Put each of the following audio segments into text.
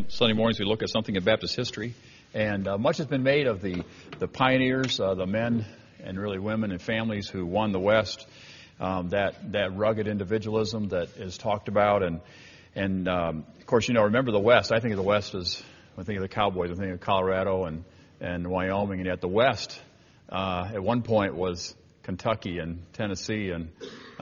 Sunday mornings we look at something in Baptist history, and much has been made of the pioneers, the men and really women and families who won the West. That rugged individualism that is talked about, and of course, remember the West. I think of the West as, when I think of the Cowboys, I think of Colorado and Wyoming, and yet the West at one point was Kentucky and Tennessee, and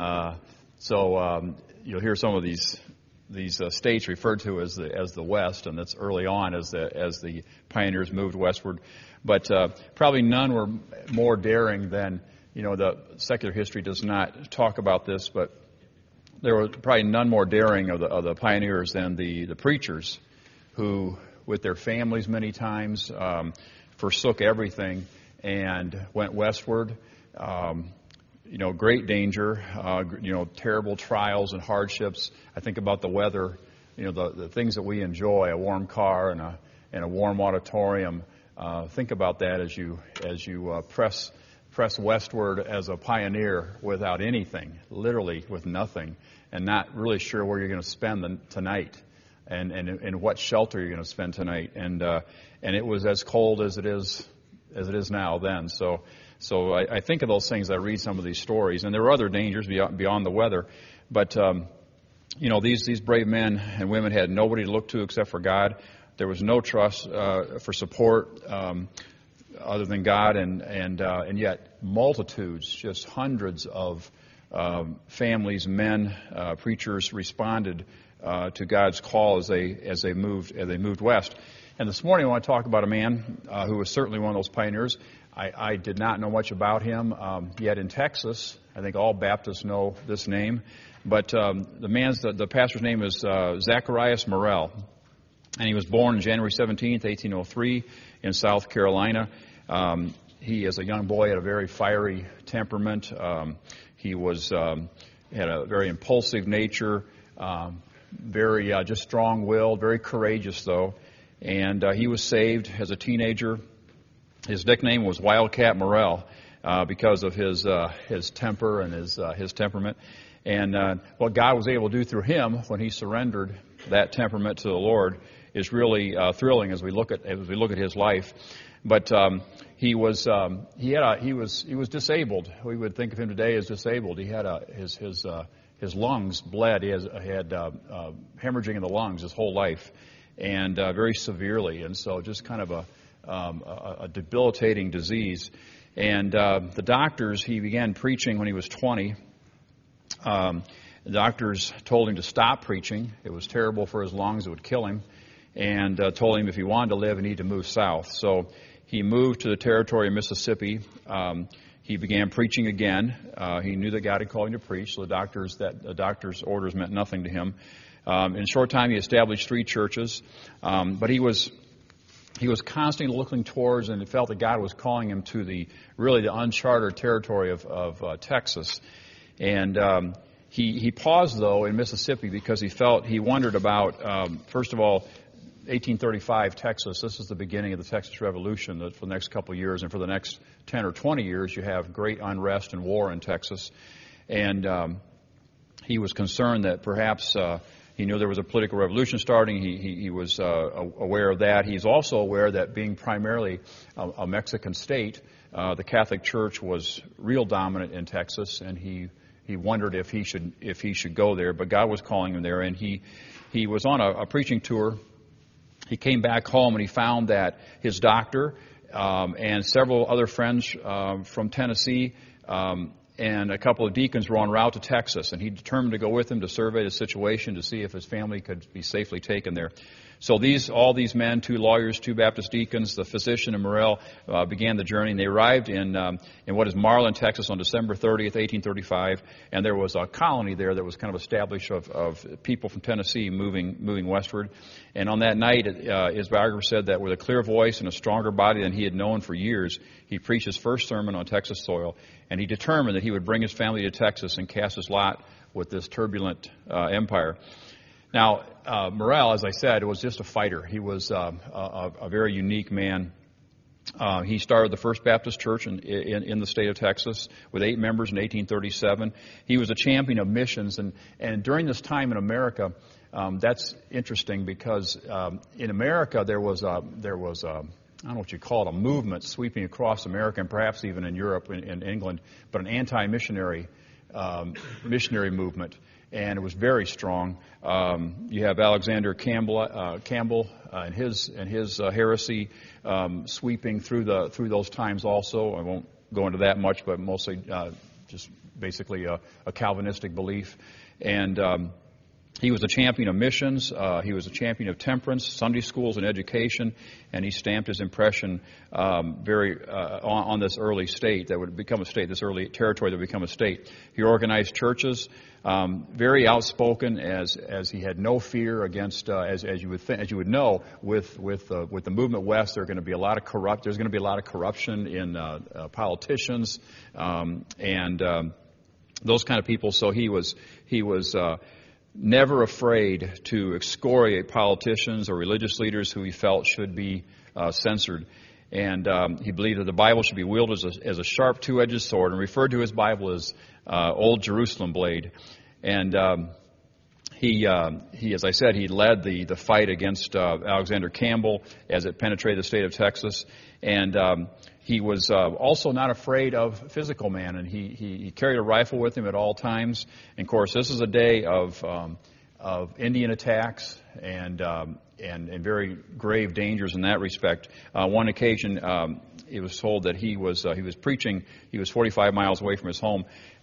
so you'll hear some of these states referred to as the West, and that's early on as the pioneers moved westward. But probably none were more daring than, the secular history does not talk about this, but there were probably none more daring of the pioneers than the preachers who, with their families many times, forsook everything and went westward. Great danger, terrible trials and hardships. I think about the weather, the things that we enjoy, a warm car and a warm auditorium. Think about that as you press westward as a pioneer without anything, literally with nothing, and not really sure where you're going to spend tonight, and what shelter you're going to spend tonight, and it was as cold as it is now then. So I think of those things. I read some of these stories, and there were other dangers beyond the weather, but these brave men and women had nobody to look to except for God. There was no trust for support other than God, and yet multitudes, just hundreds of families, men, preachers responded to God's call as they moved west. And this morning I want to talk about a man who was certainly one of those pioneers. I did not know much about him, yet in Texas, I think all Baptists know this name, but the pastor's name is Zacharias Morel, and he was born on January 17th, 1803 in South Carolina. He, as a young boy, had a very fiery temperament. He had a very impulsive nature, very just strong-willed, very courageous, though. And he was saved as a teenager. His nickname was Wildcat Morel because of his temper and his temperament. And what God was able to do through him when he surrendered that temperament to the Lord is really thrilling as we look at his life. But he was disabled. We would think of him today as disabled. He had his lungs bled. He had hemorrhaging in the lungs his whole life, and very severely. And so just kind of a debilitating disease. And the doctors, he began preaching when he was 20. The doctors told him to stop preaching. It was terrible for his lungs. It would kill him. And told him if he wanted to live, he needed to move south. So he moved to the territory of Mississippi. He began preaching again. He knew that God had called him to preach, so the doctor's orders meant nothing to him. In a short time, he established 3 churches, but he was constantly looking towards, and he felt that God was calling him to the uncharted territory of Texas. And he paused, though, in Mississippi because he wondered about, first of all, 1835 Texas. This is the beginning of the Texas Revolution. That for the next couple of years, and for the next 10 or 20 years, you have great unrest and war in Texas. And he was concerned that perhaps he knew there was a political revolution starting. He was aware of that. He's also aware that being primarily a Mexican state, the Catholic Church was real dominant in Texas, and he wondered if he should go there. But God was calling him there, and he was on a preaching tour. He came back home and he found that his doctor and several other friends from Tennessee and a couple of deacons were en route to Texas, and he determined to go with them to survey the situation to see if his family could be safely taken there. So all these men, 2 lawyers, 2 Baptist deacons, the physician and Morel, began the journey, and they arrived in what is Marlin, Texas on December 30th, 1835, and there was a colony there that was kind of established of people from Tennessee moving westward. And on that night, his biographer said that with a clear voice and a stronger body than he had known for years, he preached his first sermon on Texas soil, and he determined that he would bring his family to Texas and cast his lot with this turbulent empire. Now, Morel, as I said, was just a fighter. He was a very unique man. He started the First Baptist Church in the state of Texas with 8 members in 1837. He was a champion of missions, and during this time in America, That's interesting because in America there was I don't know what you call it, a movement sweeping across America and perhaps even in Europe, in England, but an anti-missionary missionary movement, and it was very strong. You have Alexander Campbell and his heresy sweeping through those times also. I won't go into that much, but mostly just basically a Calvinistic belief. And he was a champion of missions. He was a champion of temperance, Sunday schools, and education. And he stamped his impression on this early state that would become a state, this early territory that would become a state. He organized churches, very outspoken, as he had no fear against, as you would know, with the movement west, there's going to be a lot of corruption in politicians and those kind of people. So he was never afraid to excoriate politicians or religious leaders who he felt should be censored. And he believed that the Bible should be wielded as a sharp two-edged sword, and referred to his Bible as Old Jerusalem blade. And he, as I said, he led the fight against Alexander Campbell as it penetrated the state of Texas. And he was also not afraid of physical man, and he carried a rifle with him at all times. And of course, this is a day of Indian attacks and very grave dangers in that respect. One occasion, it was told that he was preaching. He was 45 miles away from his home,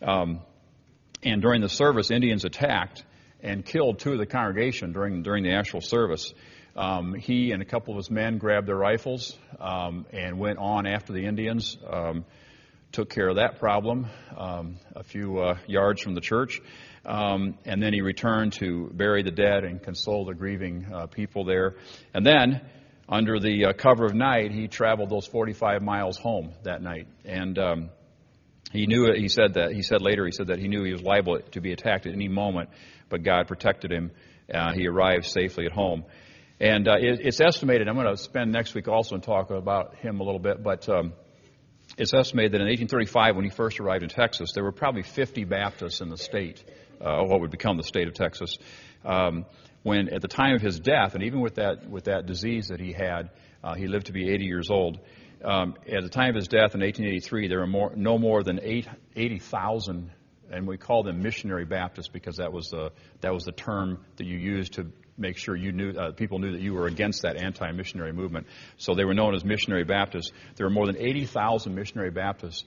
and during the service, Indians attacked and killed two of the congregation during the actual service. He and a couple of his men grabbed their rifles and went on after the Indians, took care of that problem a few yards from the church, and then he returned to bury the dead and console the grieving people there. And then, under the cover of night, he traveled those 45 miles home that night. And he knew it. He said that he knew he was liable to be attacked at any moment, but God protected him. He arrived safely at home. And it's estimated, I'm going to spend next week also and talk about him a little bit, but it's estimated that in 1835, when he first arrived in Texas, there were probably 50 Baptists in the state, what would become the state of Texas. When at the time of his death, and even with that disease that he had, he lived to be 80 years old. At the time of his death in 1883, there were no more than 80,000, and we call them missionary Baptists because that was the term that you used to make sure people knew that you were against that anti-missionary movement. So they were known as missionary Baptists. There were more than 80,000 missionary Baptists.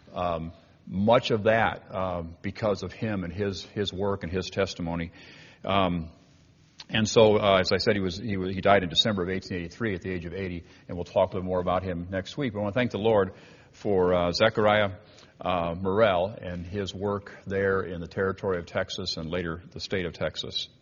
Much of that because of him and his work and his testimony. And so, as I said, he died in December of 1883 at the age of 80, and we'll talk a little more about him next week. But I want to thank the Lord for Zechariah Morrell and his work there in the territory of Texas and later the state of Texas.